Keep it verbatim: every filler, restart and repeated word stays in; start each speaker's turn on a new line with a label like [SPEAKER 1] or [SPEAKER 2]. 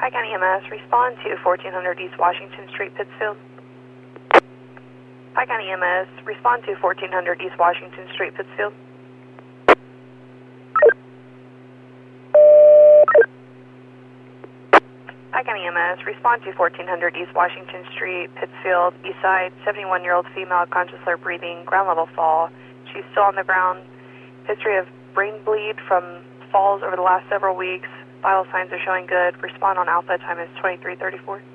[SPEAKER 1] Pike County E M S, respond to fourteen hundred East Washington Street, Pittsfield. Pike County E M S, respond to fourteen hundred East Washington Street, Pittsfield. Pike County E M S, respond to fourteen hundred East Washington Street, Pittsfield, East Side, seventy-one-year-old female, conscious alert breathing, ground level fall. She's still on the ground. History of brain bleed from falls over the last several weeks. Vital signs are showing good. Respond on Alpha. Time is twenty-three thirty-four.